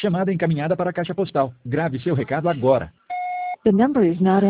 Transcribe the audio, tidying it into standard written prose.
Chamada encaminhada para a caixa postal. Grave seu recado agora. The number is not